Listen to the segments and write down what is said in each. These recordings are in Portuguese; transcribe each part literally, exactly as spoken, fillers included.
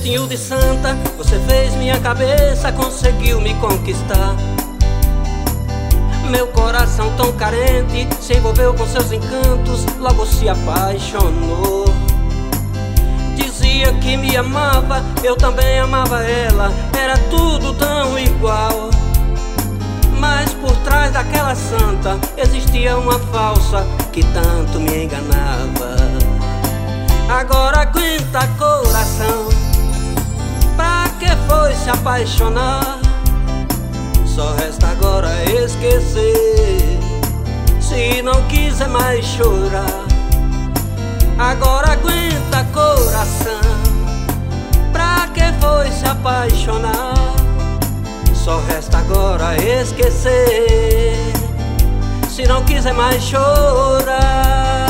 jeitinho de santa, você fez minha cabeça, conseguiu me conquistar. Meu coração tão carente se envolveu com seus encantos, logo se apaixonou. Dizia que me amava, eu também amava ela, era tudo tão igual. Mas por trás daquela santa existia uma falsa que tanto me enganava. Agora aguenta, coração, pra que foi se apaixonar? Só resta agora esquecer, se não quiser mais chorar. Agora aguenta, coração, pra que foi se apaixonar? Só resta agora esquecer, se não quiser mais chorar.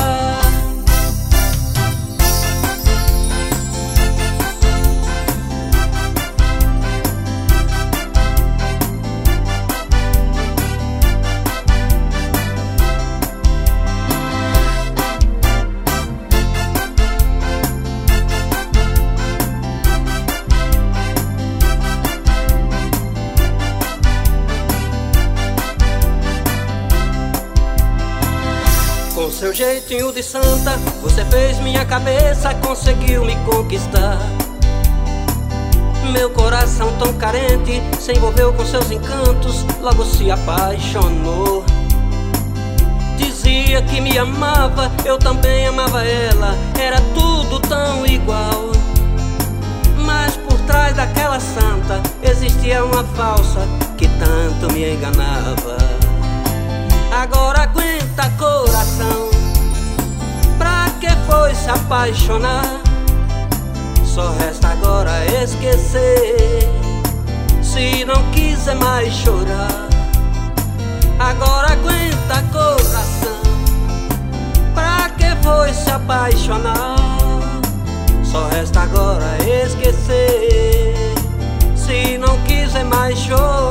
Com seu jeitinho de santa, você fez minha cabeça, conseguiu me conquistar. Meu coração tão carente se envolveu com seus encantos, logo se apaixonou. Dizia que me amava, eu também amava ela, era tudo tão igual. Mas por trás daquela santa existia uma falsa que tanto me enganava. Agora aguenta, coração, pra que foi se apaixonar? Só resta agora esquecer, se não quiser mais chorar. Agora aguenta, coração, pra que foi se apaixonar? Só resta agora esquecer, se não quiser mais chorar.